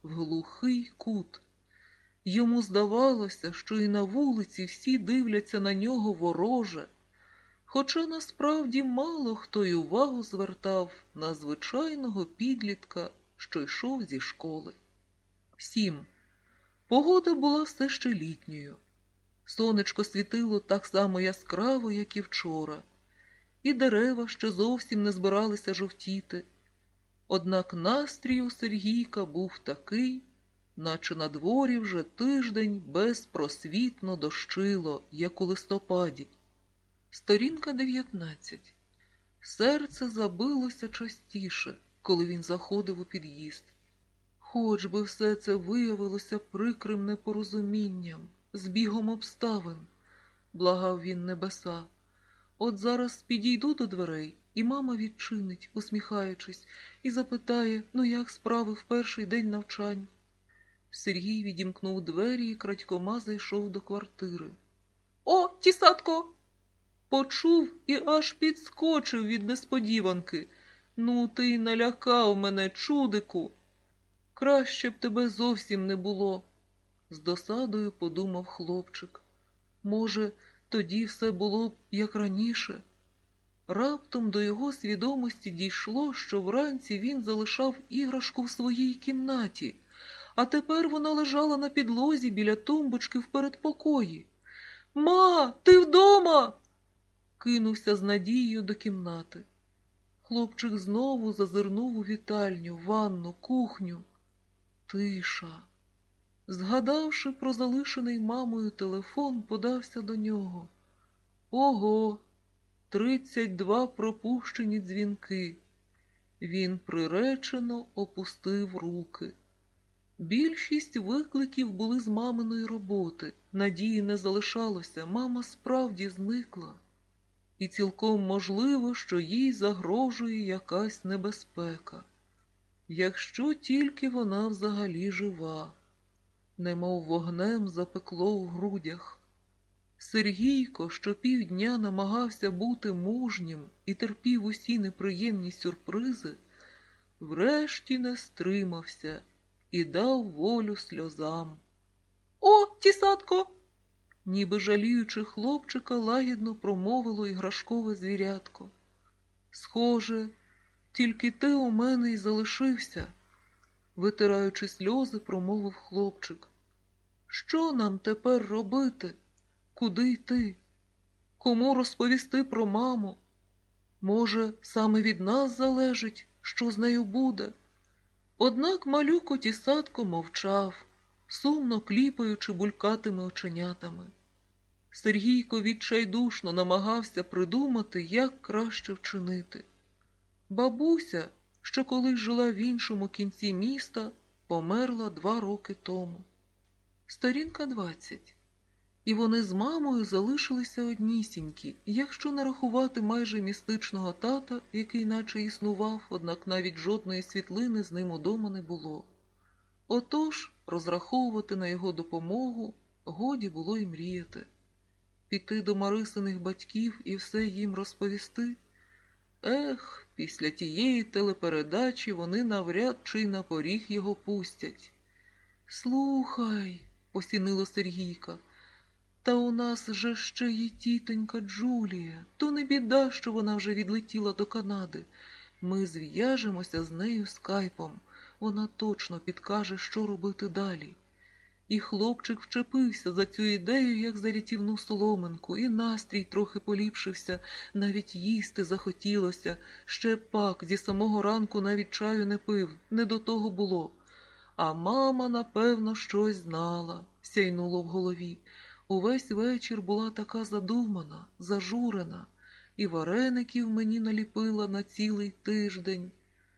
в глухий кут. Йому здавалося, що і на вулиці всі дивляться на нього вороже, хоча насправді мало хто й увагу звертав на звичайного підлітка, що йшов зі школи. 7. Погода була все ще літньою. Сонечко світило так само яскраво, як і вчора, і дерева ще зовсім не збиралися жовтіти. Однак настрій у Сергійка був такий, наче на дворі вже тиждень безпросвітно дощило, як у листопаді. Сторінка 19. Серце забилося частіше, коли він заходив у під'їзд. Хоч би все це виявилося прикрим непорозумінням, збігом обставин, благав він небеса. От зараз підійду до дверей, і мама відчинить, усміхаючись, і запитає, ну як справи в перший день навчань. Сергій відімкнув двері і крадькома зайшов до квартири. «О, тісатко!» Почув і аж підскочив від несподіванки. «Ну, ти й налякав мене, чудику! Краще б тебе зовсім не було!» З досадою подумав хлопчик. Може, тоді все було б як раніше? Раптом до його свідомості дійшло, що вранці він залишав іграшку в своїй кімнаті, а тепер вона лежала на підлозі біля тумбочки в передпокої. «Ма, ти вдома?» Кинувся з надією до кімнати. Хлопчик знову зазирнув у вітальню, ванну, кухню. Тиша. Згадавши про залишений мамою телефон, подався до нього. Ого! 32 пропущені дзвінки. Він приречено опустив руки. Більшість викликів були з маминої роботи. Надії не залишалося, мама справді зникла. І цілком можливо, що їй загрожує якась небезпека. Якщо тільки вона взагалі жива. Немов вогнем запекло в грудях. Сергійко, що півдня намагався бути мужнім і терпів усі неприємні сюрпризи, врешті не стримався і дав волю сльозам. «О, тісатко!» Ніби жаліючи хлопчика, лагідно промовило іграшкове звірятко. «Схоже, тільки ти у мене й залишився», витираючи сльози, промовив хлопчик. «Що нам тепер робити? Куди йти? Кому розповісти про маму? Може, саме від нас залежить, що з нею буде?» Однак малюко тісатко мовчав, сумно кліпаючи булькатими оченятами. Сергійко відчайдушно намагався придумати, як краще вчинити. Бабуся, що колись жила в іншому кінці міста, померла 2 роки тому. Сторінка 20. І вони з мамою залишилися однісінькі, якщо не рахувати майже містичного тата, який наче існував, однак навіть жодної світлини з ним удома не було. Отож, розраховувати на його допомогу годі було й мріяти. Піти до Марисиних батьків і все їм розповісти? Ех, після тієї телепередачі вони навряд чи й на поріг його пустять. «Слухай», – посінило Сергійка, – «та у нас же ще є тітонька Джулія. То не біда, що вона вже відлетіла до Канади. Ми зв'яжемося з нею скайпом. Вона точно підкаже, що робити далі». І хлопчик вчепився за цю ідею, як за рятівну соломинку, і настрій трохи поліпшився, навіть їсти захотілося. Ще пак, зі самого ранку навіть чаю не пив, не до того було. А мама, напевно, щось знала, сяйнуло в голові. Увесь вечір була така задумана, зажурена, і вареників мені наліпила на цілий тиждень.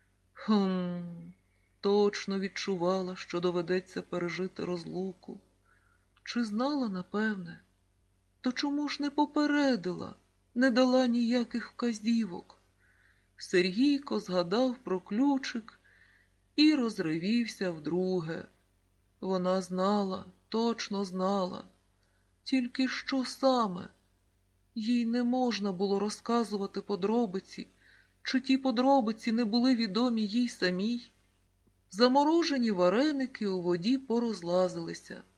Точно відчувала, що доведеться пережити розлуку. Чи знала, напевне? То чому ж не попередила, не дала ніяких вказівок? Сергійко згадав про ключик і розривівся вдруге. Вона знала, точно знала. Тільки що саме? Їй не можна було розказувати подробиці, чи ті подробиці не були відомі їй самій? Заморожені вареники у воді порозлазилися.